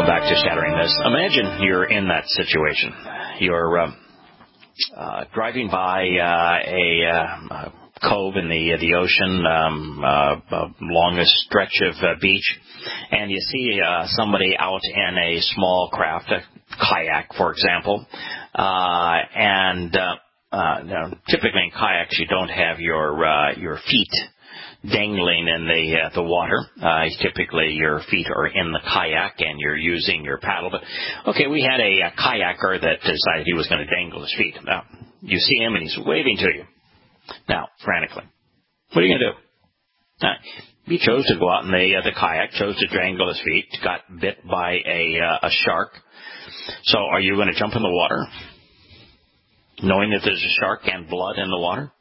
back to Shattering This. Imagine you're in that situation. You're driving by a cove in the ocean, longest stretch of beach, and you see somebody out in a small craft, a kayak, for example, and typically in kayaks you don't have your feet dangling in the water. Typically your feet are in the kayak and you're using your paddle. But okay, we had a kayaker that decided he was going to dangle his feet. Now, you see him and he's waving to you. Now, frantically. What are you going to do? Now, he chose to go out in the kayak, chose to dangle his feet, got bit by a shark. So are you going to jump in the water knowing that there's a shark and blood in the water?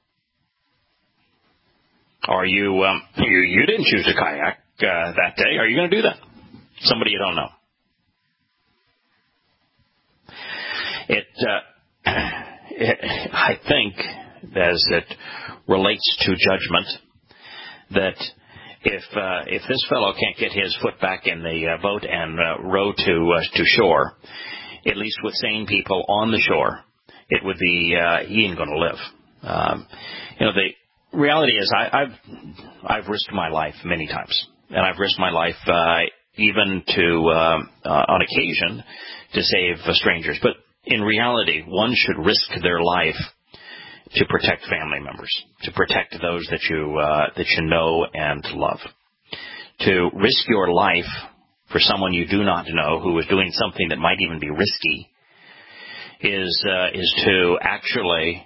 Are you didn't choose a kayak that day. Are you going to do that? Somebody you don't know. I think, as it relates to judgment, that if this fellow can't get his foot back in the boat and row to shore, at least with sane people on the shore, it would be he ain't going to live. The reality is, I've risked my life many times, and I've risked my life even on occasion to save strangers. But in reality, one should risk their life to protect family members, to protect those that you know and love. To risk your life for someone you do not know who is doing something that might even be risky is to actually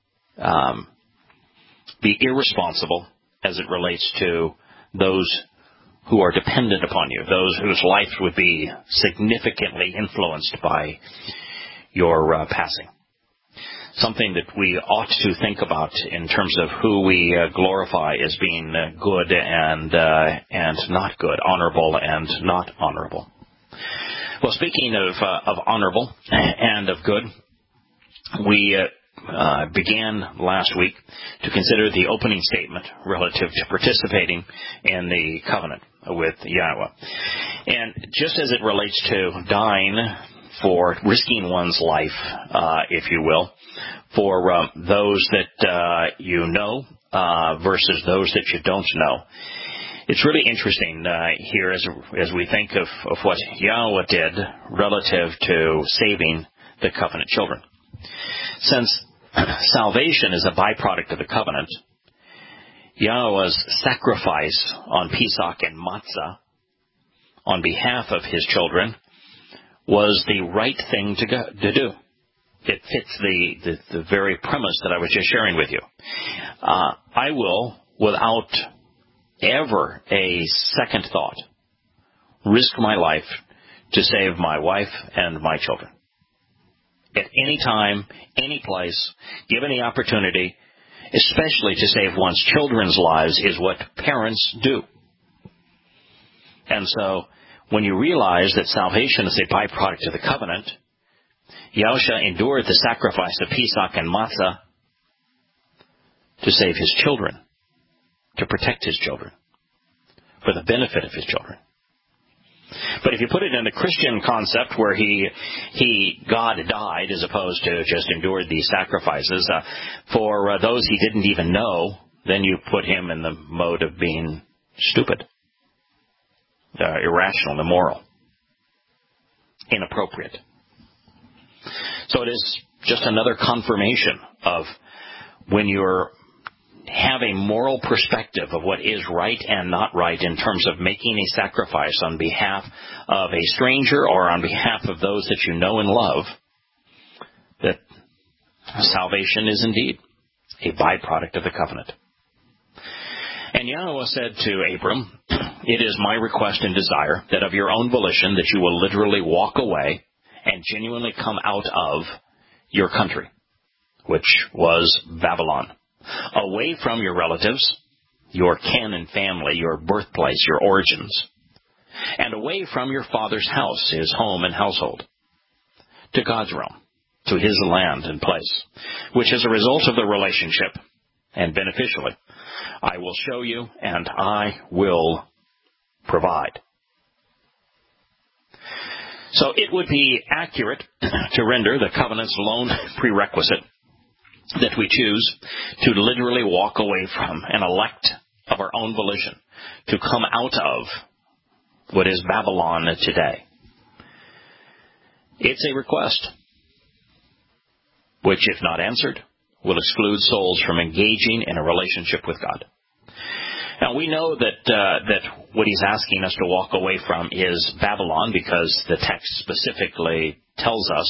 be irresponsible as it relates to those who are dependent upon you, those whose life would be significantly influenced by your passing. Something that we ought to think about in terms of who we glorify as being good and not good, honorable and not honorable. Well, speaking of honorable and of good, we began last week to consider the opening statement relative to participating in the covenant with Yahweh. And just as it relates to dying for risking one's life, if you will, for those that you know versus those that you don't know, it's really interesting here as we think of what Yahweh did relative to saving the covenant children. Since salvation is a byproduct of the covenant, Yahweh's sacrifice on Pesach and Matzah on behalf of his children was the right thing to do. It fits the very premise that I was just sharing with you. I will, without ever a second thought, risk my life to save my wife and my children. At any time, any place, given the opportunity, especially to save one's children's lives, is what parents do. And so, when you realize that salvation is a byproduct of the covenant, Yahushua endured the sacrifice of Pesach and Matzah to save his children, to protect his children, for the benefit of his children. But if you put it in the Christian concept where God died as opposed to just endured these sacrifices for those he didn't even know, then you put him in the mode of being stupid, irrational, immoral, inappropriate. So it is just another confirmation of when you're have a moral perspective of what is right and not right in terms of making a sacrifice on behalf of a stranger or on behalf of those that you know and love, that salvation is indeed a byproduct of the covenant. And Yahweh said to Abram, "It is my request and desire that of your own volition that you will literally walk away and genuinely come out of your country," which was Babylon. Away from your relatives, your kin and family, your birthplace, your origins, and away from your father's house, his home and household, to God's realm, to his land and place, which as a result of the relationship, and beneficially, I will show you and I will provide. So it would be accurate to render the covenant's lone prerequisite that we choose to literally walk away from and elect of our own volition to come out of what is Babylon today. It's a request which, if not answered, will exclude souls from engaging in a relationship with God. Now, we know that what he's asking us to walk away from is Babylon, because the text specifically tells us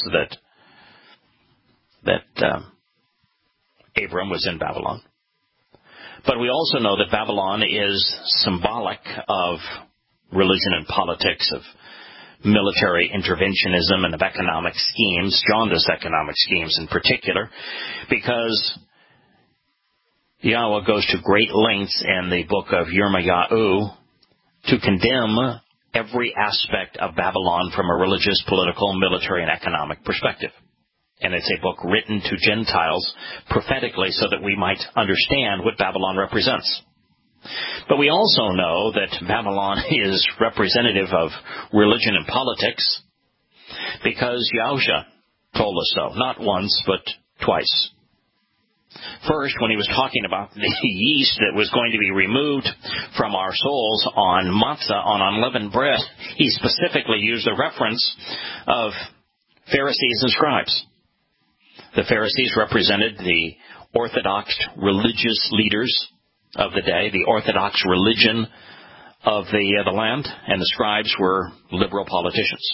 that Abram was in Babylon. But we also know that Babylon is symbolic of religion and politics, of military interventionism and of economic schemes, jaundiced economic schemes in particular, because Yahweh goes to great lengths in the book of Yirmiyahu to condemn every aspect of Babylon from a religious, political, military, and economic perspective. And it's a book written to Gentiles prophetically so that we might understand what Babylon represents. But we also know that Babylon is representative of religion and politics because Yahusha told us so, not once, but twice. First, when he was talking about the yeast that was going to be removed from our souls on matzah, on unleavened bread, he specifically used the reference of Pharisees and scribes. The Pharisees represented the Orthodox religious leaders of the day, the Orthodox religion of the land, and the scribes were liberal politicians.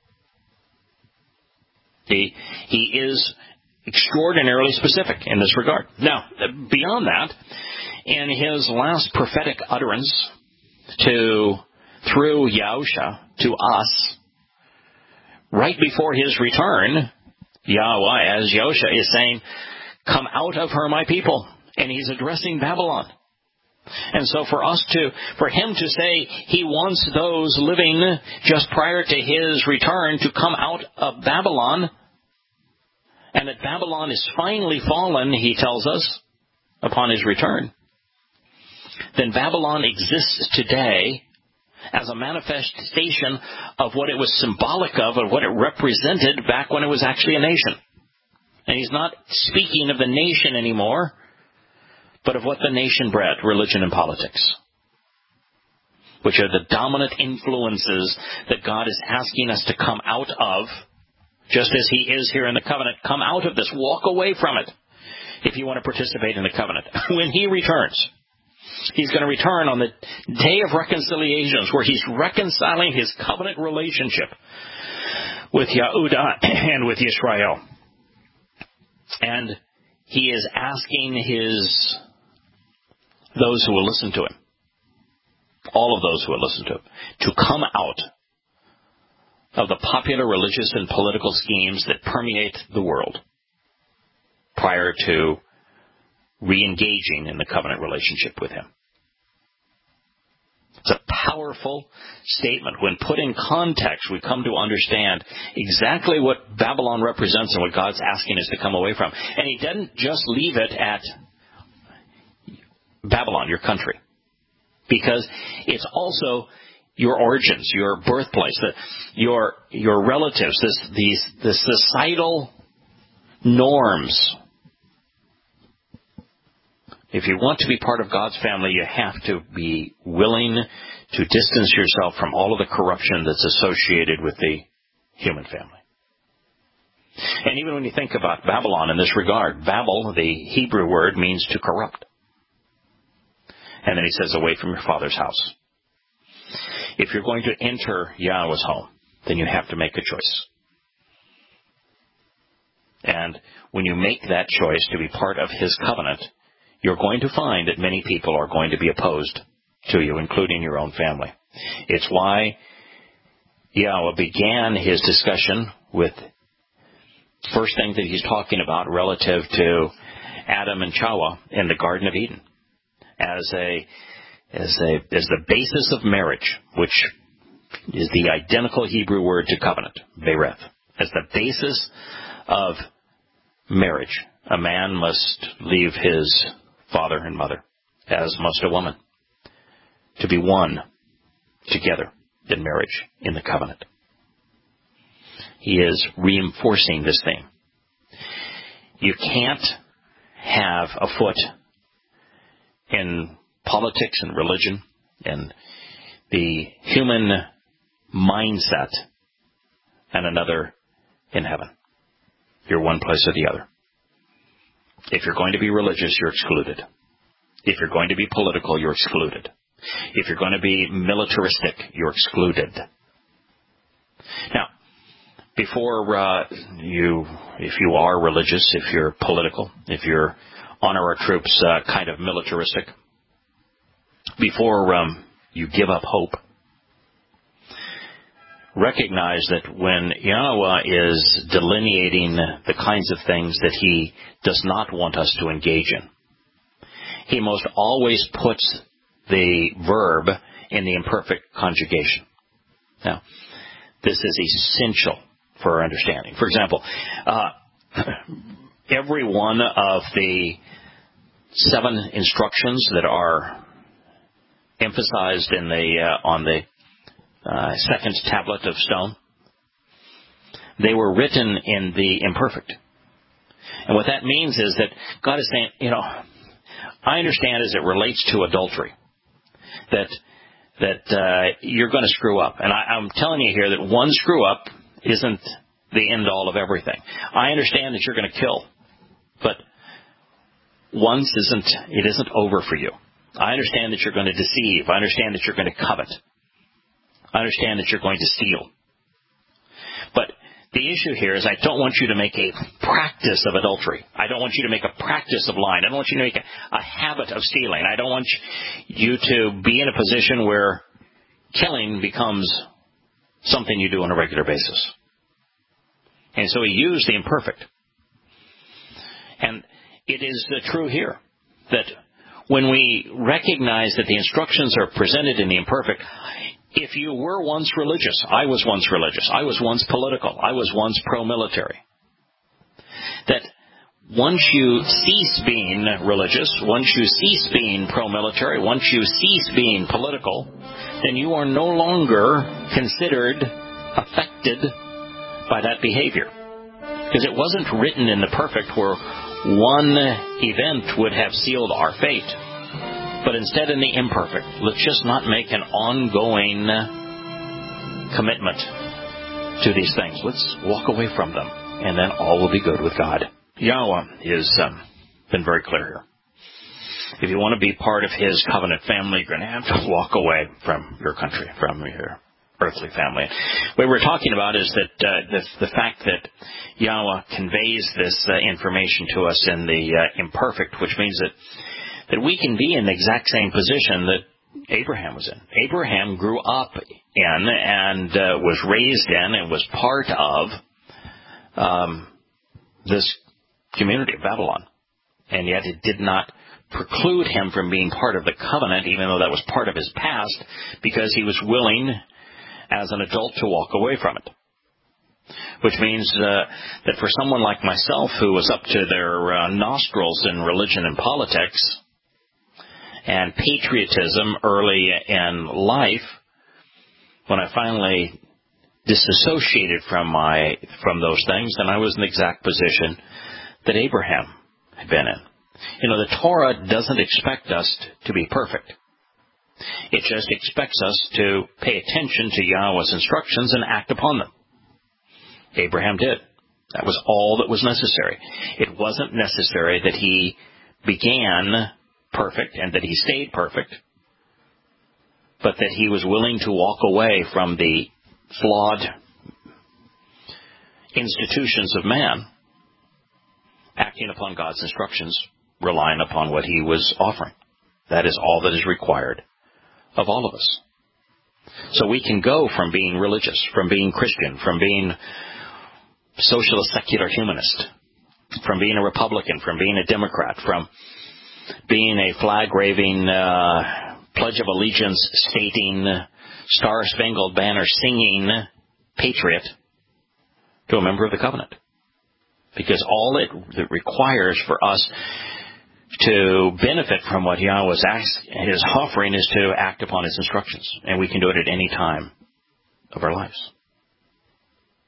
He is extraordinarily specific in this regard. Now, beyond that, in his last prophetic utterance through Yahusha to us, right before his return, Yahweh, as Yahusha, is saying, "Come out of her, my people," and he's addressing Babylon. And so for him to say he wants those living just prior to his return to come out of Babylon, and that Babylon is finally fallen, he tells us, upon his return, then Babylon exists today as a manifestation of what it was symbolic of what it represented back when it was actually a nation. And he's not speaking of the nation anymore, but of what the nation bred, religion and politics, which are the dominant influences that God is asking us to come out of, just as he is here in the covenant. Come out of this. Walk away from it if you want to participate in the covenant. When he returns, he's going to return on the day of reconciliations, where he's reconciling his covenant relationship with Yehudah and with Yisrael. And he is asking those who will listen to him, all of those who will listen to him, to come out of the popular religious and political schemes that permeate the world prior to re-engaging in the covenant relationship with him. It's a powerful statement. When put in context, we come to understand exactly what Babylon represents and what God's asking us to come away from. And he doesn't just leave it at Babylon, your country, because it's also your origins, your birthplace, your relatives, the societal norms. If you want to be part of God's family, you have to be willing to distance yourself from all of the corruption that's associated with the human family. And even when you think about Babylon in this regard, Babel, the Hebrew word, means to corrupt. And then he says, away from your father's house. If you're going to enter Yahweh's home, then you have to make a choice. And when you make that choice to be part of his covenant, you're going to find that many people are going to be opposed to you, including your own family. It's why Yahweh began his discussion with first thing that he's talking about relative to Adam and Chava in the Garden of Eden as the basis of marriage, which is the identical Hebrew word to covenant, bereth. As the basis of marriage, a man must leave his father and mother, as must a woman, to be one together in marriage, in the covenant. He is reinforcing this theme. You can't have a foot in politics and religion and the human mindset and another in heaven. You're one place or the other. If you're going to be religious, you're excluded. If you're going to be political, you're excluded. If you're going to be militaristic, you're excluded. Now, before if you are religious, if you're political, if you're honor our troops kind of militaristic, before you give up hope, recognize that when Yahweh is delineating the kinds of things that He does not want us to engage in, He most always puts the verb in the imperfect conjugation. Now, this is essential for our understanding. For example, every one of the 7 instructions that are emphasized in on the second tablet of stone, they were written in the imperfect. And what that means is that God is saying, I understand as it relates to adultery that you're going to screw up. And I'm telling you here that one screw up isn't the end all of everything. I understand that you're going to kill, but once isn't over for you. I understand that you're going to deceive. I understand that you're going to covet. I understand that you're going to steal. But the issue here is I don't want you to make a practice of adultery. I don't want you to make a practice of lying. I don't want you to make a habit of stealing. I don't want you to be in a position where killing becomes something you do on a regular basis. And so He used the imperfect. And it is true here that when we recognize that the instructions are presented in the imperfect, if you were once religious, I was once religious, I was once political, I was once pro-military, that once you cease being religious, once you cease being pro-military, once you cease being political, then you are no longer considered affected by that behavior. Because it wasn't written in the perfect where one event would have sealed our fate. But instead in the imperfect, let's just not make an ongoing commitment to these things. Let's walk away from them, and then all will be good with God. Yahweh has been very clear here. If you want to be part of His covenant family, you're going to have to walk away from your country, from your earthly family. What we're talking about is that the fact that Yahweh conveys this information to us in the imperfect, which means that we can be in the exact same position that Abraham was in. Abraham grew up in and was raised in and was part of this community of Babylon. And yet it did not preclude him from being part of the covenant, even though that was part of his past, because he was willing as an adult to walk away from it. Which means that for someone like myself who was up to their nostrils in religion and politics and patriotism early in life, when I finally disassociated from those things, then I was in the exact position that Abraham had been in. The Torah doesn't expect us to be perfect. It just expects us to pay attention to Yahweh's instructions and act upon them. Abraham did. That was all that was necessary. It wasn't necessary that he began perfect and that he stayed perfect, but that he was willing to walk away from the flawed institutions of man, acting upon God's instructions, relying upon what He was offering. That is all that is required of all of us. So we can go from being religious, from being Christian, from being socialist, secular humanist, from being a Republican, from being a Democrat, from being a flag-waving, Pledge of Allegiance stating, Star-Spangled Banner singing patriot, to a member of the covenant. Because all it requires for us to benefit from what Yahweh is offering is to act upon His instructions. And we can do it at any time of our lives.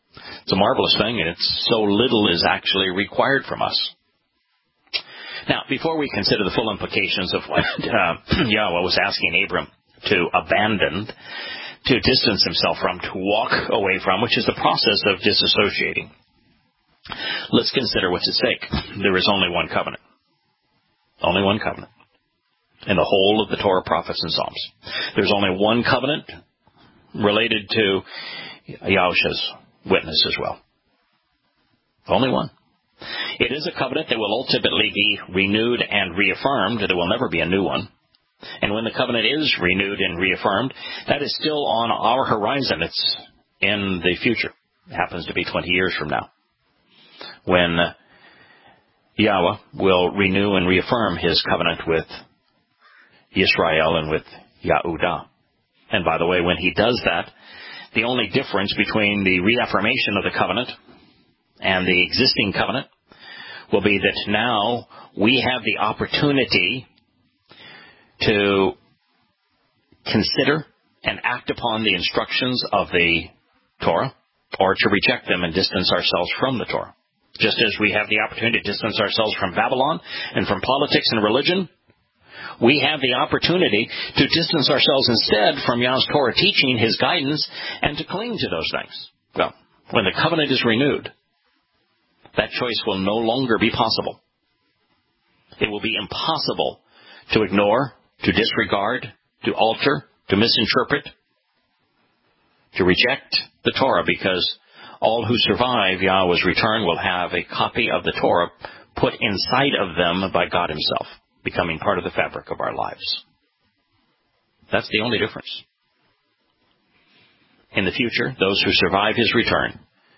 It's a marvelous thing, and it's so little is actually required from us. Now, before we consider the full implications of what Yahweh was asking Abram to abandon, to distance himself from, to walk away from, which is the process of disassociating, let's consider what's at stake. There is only one covenant. Only one covenant in the whole of the Torah, prophets, and Psalms. There's only one covenant related to Yahushua's witness as well. Only one. It is a covenant that will ultimately be renewed and reaffirmed. There will never be a new one. And when the covenant is renewed and reaffirmed, that is still on our horizon. It's in the future. It happens to be 20 years from now, when Yahweh will renew and reaffirm his covenant with Yisrael and with Yahudah. And by the way, when he does that, the only difference between the reaffirmation of the covenant and the existing covenant will be that now we have the opportunity to consider and act upon the instructions of the Torah, or to reject them and distance ourselves from the Torah. Just as we have the opportunity to distance ourselves from Babylon and from politics and religion, we have the opportunity to distance ourselves instead from Yahweh's Torah teaching, his guidance, and to cling to those things. Well, when the covenant is renewed, that choice will no longer be possible. It will be impossible to ignore, to disregard, to alter, to misinterpret, to reject the Torah, because all who survive Yahweh's return will have a copy of the Torah put inside of them by God himself, becoming part of the fabric of our lives. That's the only difference. In the future, those who survive his return,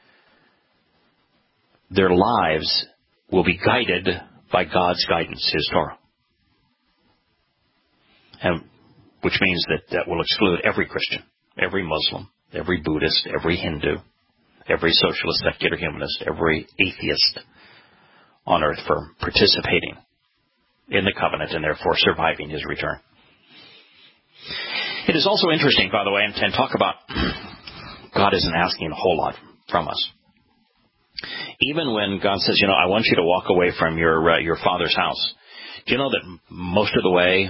their lives will be guided by God's guidance, his Torah. And which means that will exclude every Christian, every Muslim, every Buddhist, every Hindu, every socialist, secular humanist, every atheist on earth for participating in the covenant and therefore surviving his return. It is also interesting, by the way, and talk about God isn't asking a whole lot from us. Even when God says, I want you to walk away from your father's house, do you know that most of the way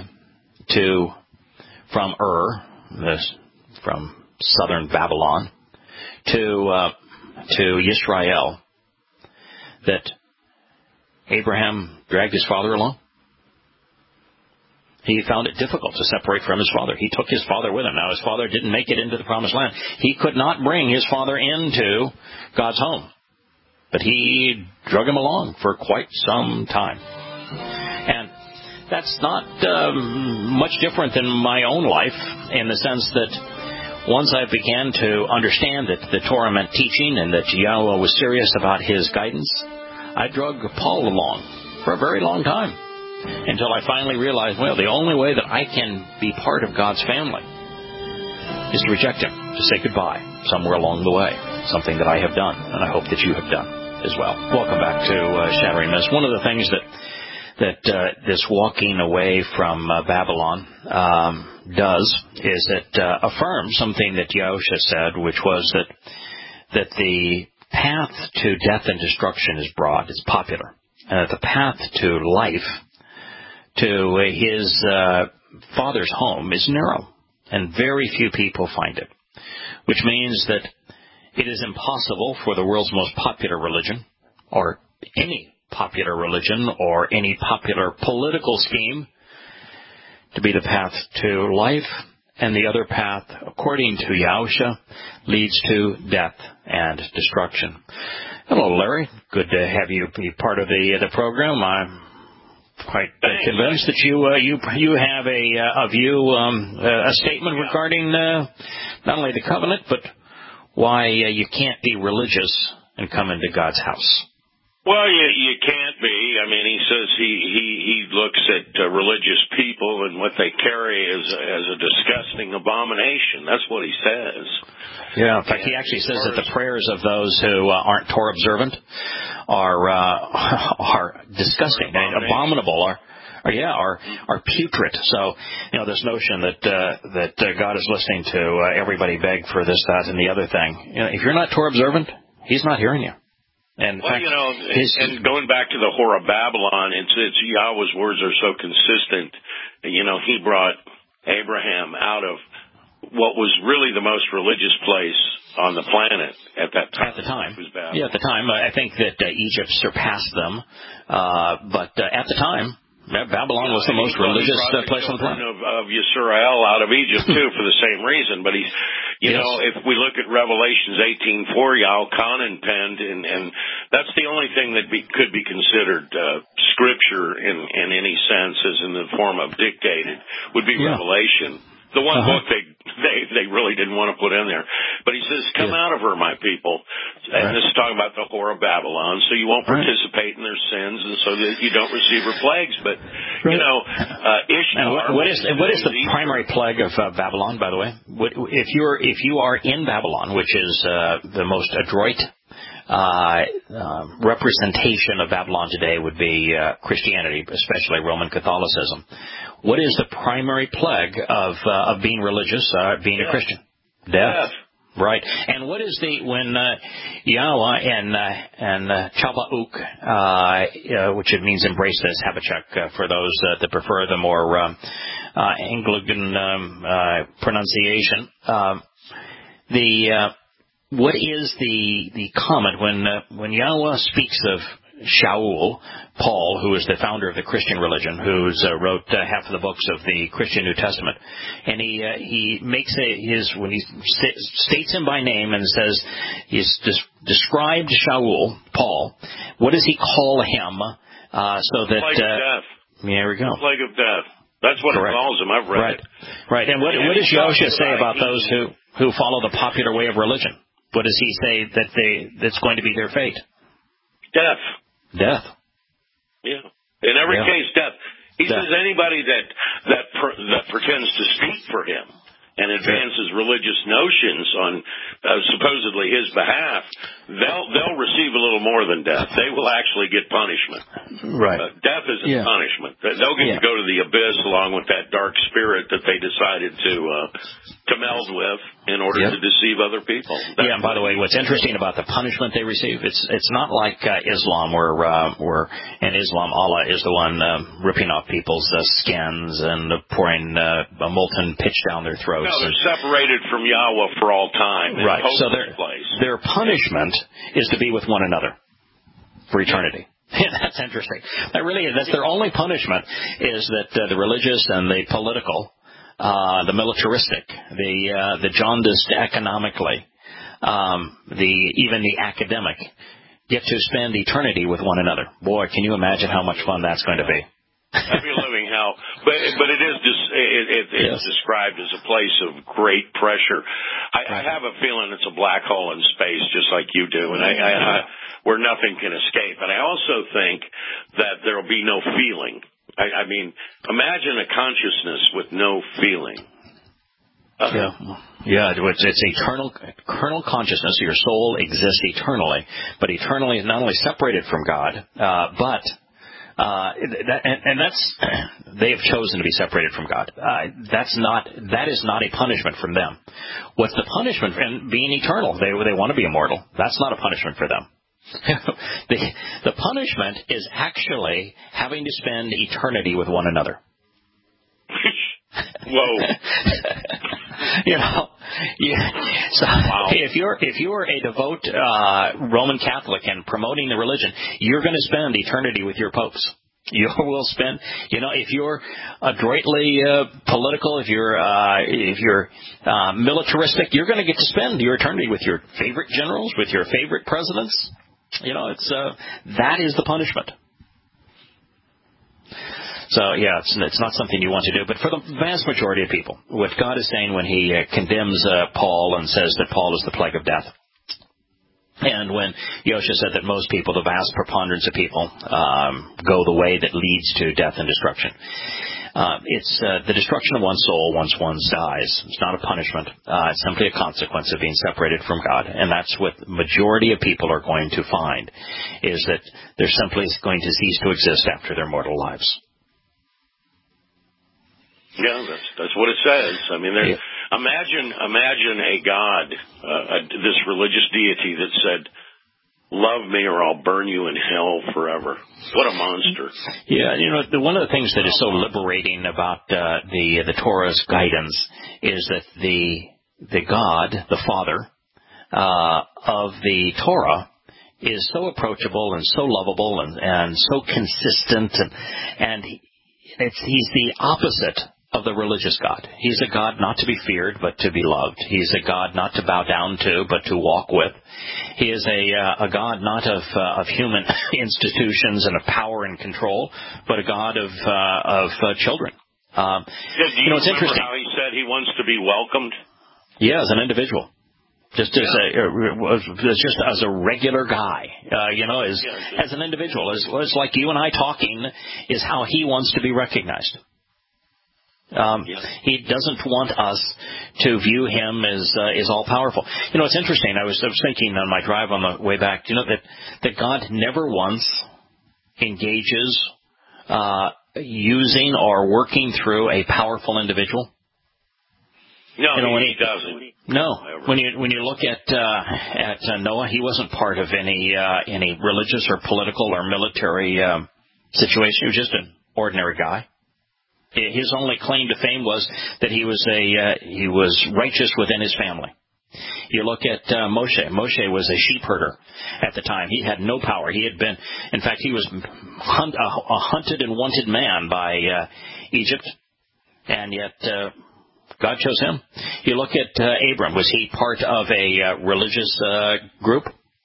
from from southern Babylon to Yisrael, that Abraham dragged his father along? He found it difficult to separate from his father. He took his father with him. Now, his father didn't make it into the promised land. He could not bring his father into God's home. But he drug him along for quite some time. And that's not much different than my own life, in the sense that once I began to understand that the Torah meant teaching and that Yahweh was serious about his guidance, I drug Paul along for a very long time, until I finally realized, the only way that I can be part of God's family is to reject him, to say goodbye somewhere along the way, something that I have done, and I hope that you have done as well. Welcome back to Shattering Myths. One of the things that this walking away from Babylon does is it affirms something that Yahushua said, which was that the path to death and destruction is broad, it's popular, and that the path to life, to his father's home, is narrow, and very few people find it, which means that it is impossible for the world's most popular religion, or any popular religion, or any popular political scheme, to be the path to life, and the other path, according to Yahushua, leads to death and destruction. Hello, Larry. Good to have you be part of the program. I'm quite convinced that you have a view, a statement regarding not only the covenant, but why you can't be religious and come into God's house. Well, you can't be. I mean, he says he looks at religious people and what they carry as a disgusting abomination. That's what he says. Yeah, in fact, he actually says that the prayers of those who aren't Torah observant are disgusting and abominable, are putrid. So, this notion that God is listening to everybody beg for this, that, and the other thing. If you're not Torah observant, He's not hearing you. And well, and going back to the Whore of Babylon, it's Yahweh's words are so consistent. He brought Abraham out of what was really the most religious place on the planet at that time. At the time. Yeah, at the time. I think that Egypt surpassed them. But at the time, Babylon was the most religious place on the planet. Of Yisrael out of Egypt, too, for the same reason. But if we look at Revelations 18:4, Yalkanan penned, and that's the only thing that could be considered scripture in any sense, as in the form of dictated, would be Revelation. The one book they really didn't want to put in there. But he says, come out of her, my people. And this is talking about the Whore of Babylon, so you won't participate in their sins and so that you don't receive her plagues. But, Ishtar... What is the primary plague of Babylon, by the way? If you are in Babylon, which is the most adroit representation of Babylon today would be Christianity, especially Roman Catholicism. What is the primary plague of being religious, being a Christian? Death. Right. And what is when Yahweh and Chabauk, which it means embrace this, Habakkuk, for those that prefer the more Anglican pronunciation, what is the comment when Yahweh speaks of Shaul, Paul, who is the founder of the Christian religion, who's wrote half of the books of the Christian New Testament, and he makes when he states him by name and says he's described Shaul, Paul, what does he call him? So that plague of death. There we go. Plague of death. That's what it calls him. I've read it. Right. And what does Yosha say about those who follow the popular way of religion? What does he say that's going to be their fate? Death. Yeah. In every case, death. He says anybody that pretends to speak for him and advances religious notions on supposedly his behalf, they'll receive a little more than death. They will actually get punishment. Right. Death isn't punishment. They'll get to go to the abyss along with that dark spirit that they decided to meld with in order to deceive other people. And by the way, what's interesting about the punishment they receive, it's not like Islam, where in Islam Allah is the one ripping off people's skins and pouring molten pitch down their throats. No, they're separated from Yahweh for all time. Right. So their punishment is to be with one another for eternity. That's interesting. That's their only punishment, is that the religious and the political, the militaristic, the jaundiced economically, even the academic, get to spend eternity with one another. Boy, can you imagine how much fun that's going to be? Happy living hell, but it is it's described as a place of great pressure. I have a feeling it's a black hole in space, just like you do, and I where nothing can escape. And I also think that there will be no feeling. I mean, imagine a consciousness with no feeling. It's eternal consciousness. Your soul exists eternally, but eternally is not only separated from God, but that's they have chosen to be separated from God. That is not a punishment from them. What's the punishment? And being eternal, they want to be immortal. That's not a punishment for them. The punishment is actually having to spend eternity with one another. Whoa. If you're a devout Roman Catholic and promoting the religion, you're going to spend eternity with your popes. You will spend, if you're adroitly political, if you're militaristic, you're going to get to spend your eternity with your favorite generals, with your favorite presidents. That is the punishment. So, it's not something you want to do. But for the vast majority of people, what God is saying when he condemns Paul and says that Paul is the plague of death, and when Yosha said that most people, the vast preponderance of people, go the way that leads to death and destruction, it's the destruction of one's soul once one dies. It's not a punishment. It's simply a consequence of being separated from God. And that's what the majority of people are going to find, is that they're simply going to cease to exist after their mortal lives. Yeah, that's what it says. I mean, imagine a God, this religious deity that said, love me or I'll burn you in hell forever. What a monster. Yeah, one of the things that is so liberating about the Torah's guidance is that the God, the Father of the Torah, is so approachable and so lovable and so consistent, and he's the opposite of the religious God. He's a God not to be feared, but to be loved. He's a God not to bow down to, but to walk with. He is a God not of human institutions and of power and control, but a God of children. It's interesting how he said he wants to be welcomed. Yeah, as an individual. Just as a regular guy, as an individual, as like you and I talking is how he wants to be recognized. He doesn't want us to view him as all powerful. It's interesting. I was thinking on my drive on the way back. That God never once engages using or working through a powerful individual. No, he doesn't. No, when you look at Noah, he wasn't part of any religious or political or military situation. He was just an ordinary guy. His only claim to fame was that he was righteous within his family. You look at Moshe. Moshe was a sheep herder at the time. He had no power. He was a hunted and wanted man by Egypt, and yet God chose him. You look at Abram. Was he part of a religious group?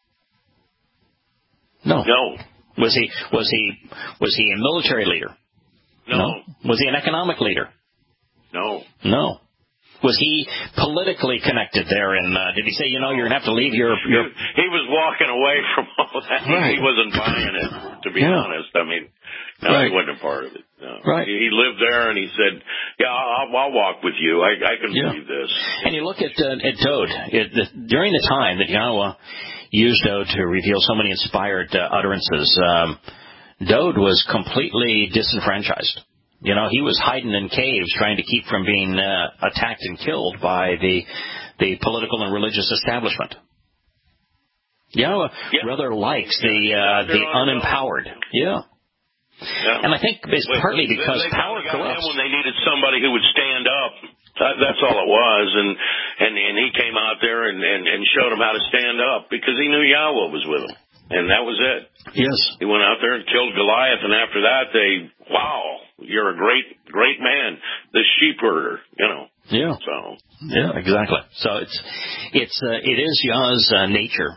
No. Was he a military leader? No. Was he an economic leader? No. Was he politically connected there? And did he say, you're going to have to leave your... He was walking away from all that. Right. He wasn't buying it, to be honest. I mean, he wasn't a part of it. No. Right. He lived there, and he said, I'll walk with you. I can believe this. And you look at Dode. During the time that Yahweh used Dode to reveal so many inspired utterances, Dode was completely disenfranchised. He was hiding in caves trying to keep from being attacked and killed by the political and religious establishment. Yahweh rather likes the unempowered. Yeah. And I think it's partly because power corrupts. When they needed somebody who would stand up, that's all it was. And he came out there and showed them how to stand up because he knew Yahweh was with him. And that was it. Yes. He went out there and killed Goliath, and after that, you're a great man, the sheep herder, Yeah. So. Yeah, exactly. So it is Yah's nature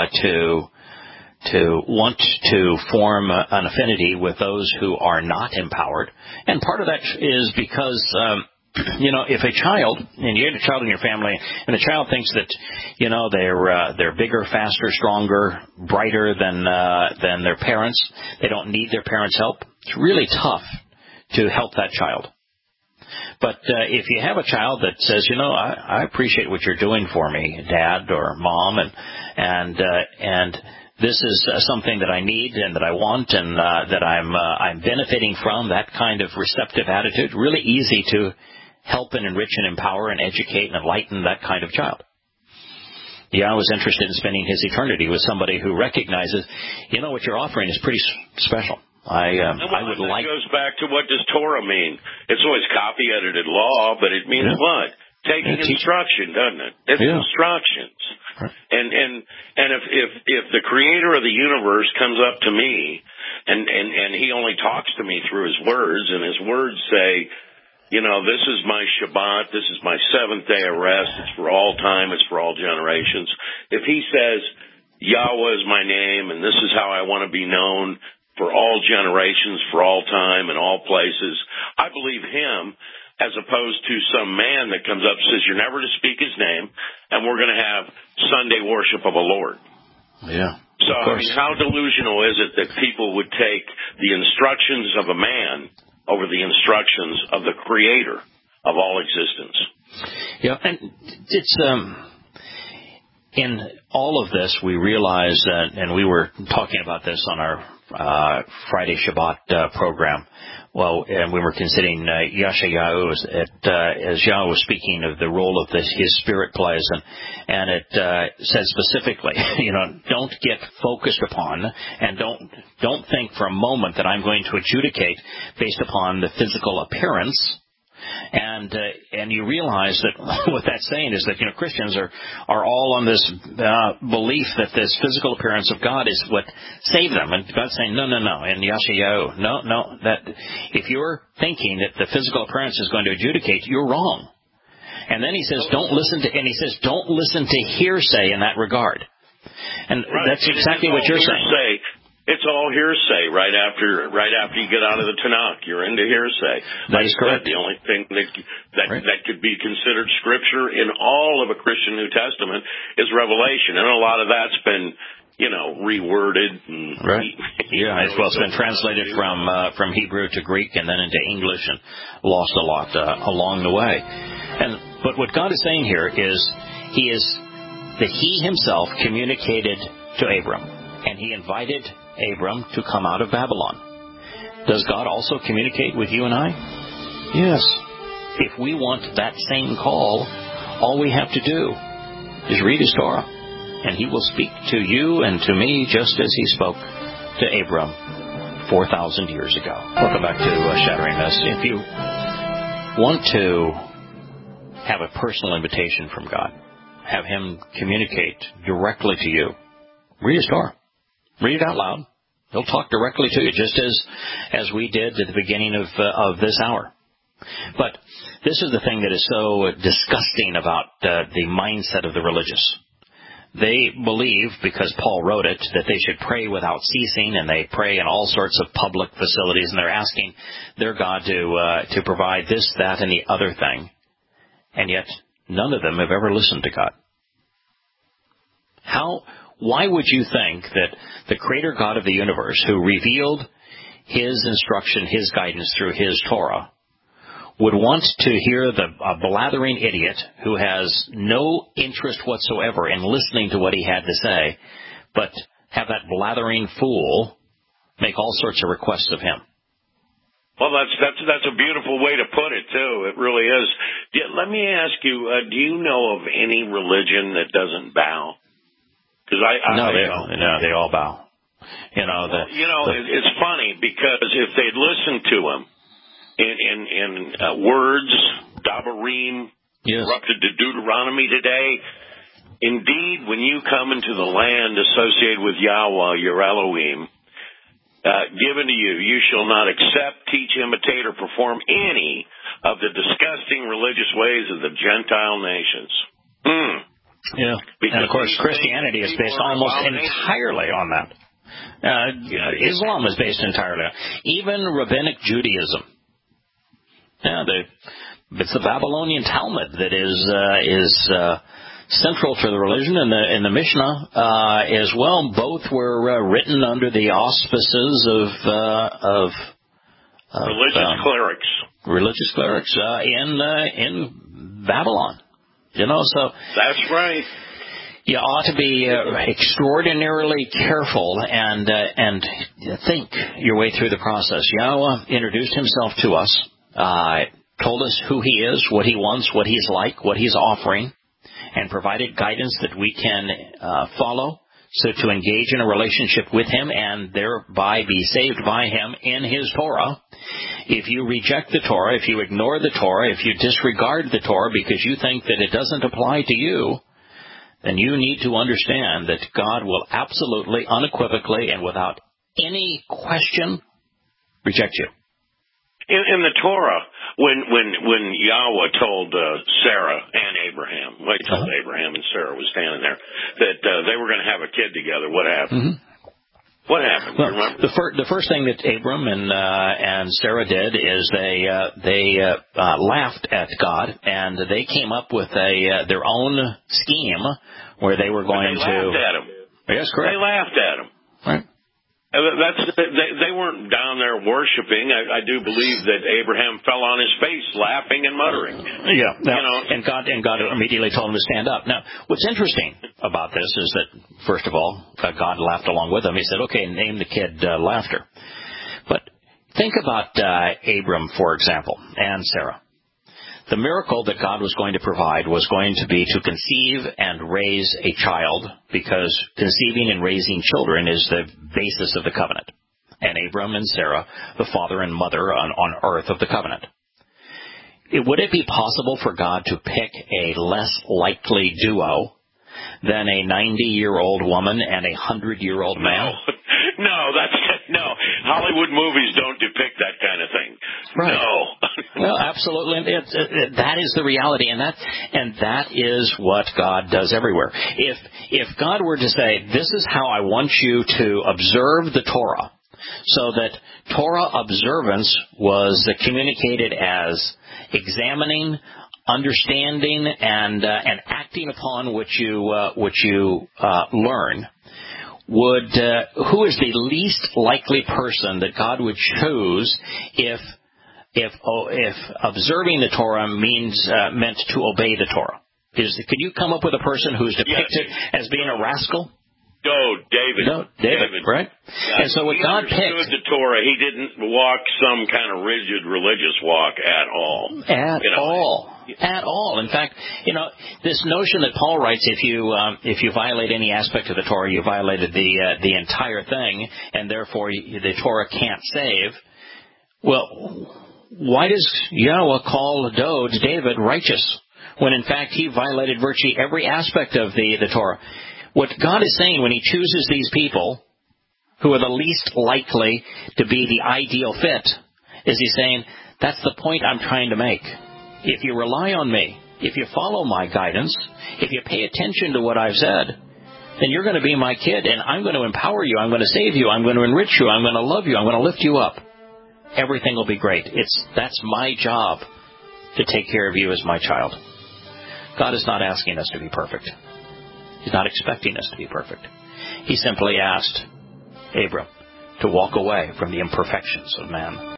to want to form an affinity with those who are not empowered, and part of that is because. If a child, and you have a child in your family, and the child thinks that, they're bigger, faster, stronger, brighter than their parents, they don't need their parents' help, it's really tough to help that child. But if you have a child that says, I appreciate what you're doing for me, Dad or Mom, and this is something that I need and that I want and that I'm benefiting from, that kind of receptive attitude, really easy to help and enrich and empower and educate and enlighten that kind of child. I was interested in spending his eternity with somebody who recognizes, what you're offering is pretty special. I would like. It goes back to what does Torah mean? It's always copy edited law, but it means what? Taking instruction, doesn't it? It's instructions. Right. And if the creator of the universe comes up to me and he only talks to me through his words, and his words say, this is my Shabbat, this is my seventh day of rest, it's for all time, it's for all generations. If he says, Yahweh is my name, and this is how I want to be known for all generations, for all time, and all places, I believe him, as opposed to some man that comes up and says, you're never to speak his name, and we're going to have Sunday worship of a Lord. Yeah. So, how delusional is it that people would take the instructions of a man over the instructions of the creator of all existence? Yeah, and it's in all of this we realize that, and we were talking about this on our Friday Shabbat program, Well, and we were considering Yashayahu as Yah was speaking of the role of his spirit plays, and it says specifically, don't get focused upon, and don't think for a moment that I'm going to adjudicate based upon the physical appearance. And you realize that what that's saying is that Christians are all on this belief that this physical appearance of God is what saved them, and God's saying no, and Yashayahu, no, that if you're thinking that the physical appearance is going to adjudicate, you're wrong. And then he says don't listen to hearsay in that regard, and that's exactly what you're saying. It's all hearsay right after you get out of the Tanakh. You're into hearsay. That is correct. The only thing that could be considered scripture in all of a Christian New Testament is Revelation, and a lot of that's been reworded. And right. Yeah, it's been translated from Hebrew to Greek and then into English and lost a lot along the way. But what God is saying here is that He Himself communicated to Abram, and He invited Abram to come out of Babylon. Does God also communicate with you and I? Yes. If we want that same call, all we have to do is read His Torah, and He will speak to you and to me just as He spoke to Abram 4,000 years ago. Welcome back to Shattering Myths. If you want to have a personal invitation from God, have Him communicate directly to you, read His Torah. Read it out loud. He'll talk directly to you, just as we did at the beginning of this hour. But this is the thing that is so disgusting about the mindset of the religious. They believe, because Paul wrote it, that they should pray without ceasing, and they pray in all sorts of public facilities, and they're asking their God to provide this, that, and the other thing. And yet, none of them have ever listened to God. Why would you think that the Creator God of the universe, who revealed His instruction, His guidance through His Torah, would want to hear a blathering idiot who has no interest whatsoever in listening to what he had to say, but have that blathering fool make all sorts of requests of him? Well, that's a beautiful way to put it, too. It really is. Let me ask you, do you know of any religion that doesn't bow? They all bow. It's funny because if they'd listened to him in words, Dabarim, yes, erupted to Deuteronomy today, indeed, when you come into the land associated with Yahweh, your Elohim, given to you, you shall not accept, teach, imitate, or perform any of the disgusting religious ways of the Gentile nations. Yeah, and of course Christianity is based almost entirely on that. Islam is based entirely on it. Even Rabbinic Judaism. Yeah, it's the Babylonian Talmud that is central to the religion, and the Mishnah as well. Both were written under the auspices of religious clerics in Babylon. So that's right. You ought to be extraordinarily careful and think your way through the process. Yahweh introduced Himself to us, told us who He is, what He wants, what He's like, what He's offering, and provided guidance that we can follow, so to engage in a relationship with Him and thereby be saved by Him in His Torah. If you reject the Torah, if you ignore the Torah, if you disregard the Torah because you think that it doesn't apply to you, then you need to understand that God will absolutely, unequivocally, and without any question reject you. In the Torah, when Yahweh told Sarah and Abraham, he told Abraham and Sarah was standing there, that they were going to have a kid together, what happened? Mm-hmm. What happened? Well, the first thing that Abram and Sarah did is they laughed at God, and they came up with their own scheme where they were going to. They laughed at him. Yes, correct. They laughed at him. Right. They weren't down there worshiping. I do believe that Abraham fell on his face, laughing and muttering. Yeah, and God immediately told him to stand up. Now, what's interesting about this is that, first of all, God laughed along with him. He said, "Okay, name the kid Laughter." But Think about Abram, for example, and Sarah. The miracle that God was going to provide was going to be to conceive and raise a child, because conceiving and raising children is the basis of the covenant. And Abram and Sarah, the father and mother on earth of the covenant. Would it be possible for God to pick a less likely duo than a 90-year-old woman and a 100-year-old man? No. Hollywood movies don't depict that kind of thing. Right. No. Well, absolutely. That is the reality, and that is what God does everywhere. If God were to say, this is how I want you to observe the Torah, so that Torah observance was communicated as examining, understanding, and acting upon what you learn, who is the least likely person that God would choose if observing the Torah meant to obey the Torah? Could you come up with a person who's depicted as being a rascal? David, right? Yeah. And so what God picked... He understood the Torah. He didn't walk some kind of rigid religious walk at all. At all. In fact, this notion that Paul writes, if you violate any aspect of the Torah, you violated the entire thing, and therefore the Torah can't save. Well, why does Yahweh call David righteous, when in fact he violated virtually every aspect of the Torah? What God is saying when he chooses these people, who are the least likely to be the ideal fit, is he's saying, that's the point I'm trying to make. If you rely on me, if you follow my guidance, if you pay attention to what I've said, then you're going to be my kid, and I'm going to empower you, I'm going to save you, I'm going to enrich you, I'm going to love you, I'm going to lift you up. Everything will be great. That's my job, to take care of you as my child. God is not asking us to be perfect. He's not expecting us to be perfect. He simply asked Abram to walk away from the imperfections of man.